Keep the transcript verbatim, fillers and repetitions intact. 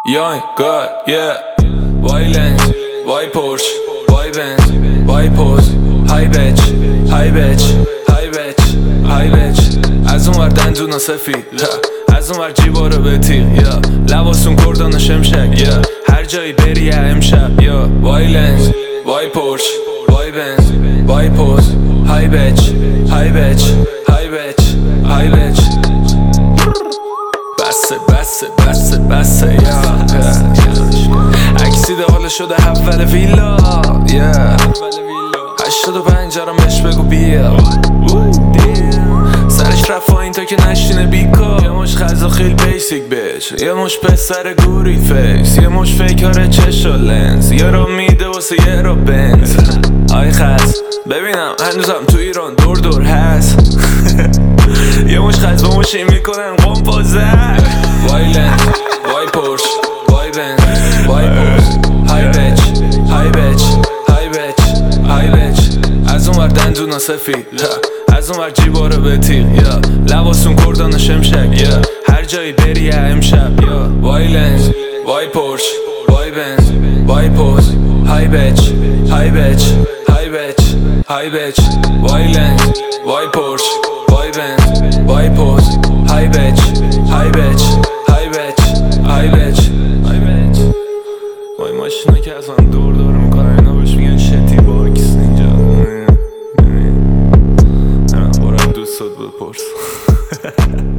Young God, yeah. وای لنز، وای پورش، وای بنز، وای پوز، های بچ، های بچ، های بچ، های بچ. از اون ور دندونا سفید، از اون ور جیبا رو به تیغ، لباسون کردان و شمشک، هر جایی بری امشب. وای لنز، وای پورش، وای بنز، وای پوز، های بچ، های بچ، های بچ، های بچ. بسه بسه بسه بسه یا اکسیده حالا شده اول ویلا هشتاد و پنجرم بهش بگو بیا سرش رفت این تا که نشینه بیکا. یه مش غذا خیلی بیسیک بش، یه مش پسر گوری فیس، یه مش فیکاره چش و لنز، یه را میده واسه یه را بنز. آی خز ببینم هنوزم تو ایران دور دور هست یه مش خز با مشی میکنن قم پازر. وای لنز، وای پورش، وای بنز، وای پوز، های بچ، های بچ، های بچ، های بچ. از اون ور دندونا سفید، از اون ور جیبا رو به تیغ، لباسون کردان و شمشک، هر جایی بری امشب. وای لنز، وای پورش، وای بنز، وای پوز، های بچ، های بچ، های بچ، های بچ. وای لنز، وای پورش، وای بنز، وای پوز، های بچ، های بچ، های بچ، های بچ، های بچ. وای ماشینا که از هم دور دور میکنن اینا بهش میگن شتی باکس اینجا. نه برای دوستات بپرس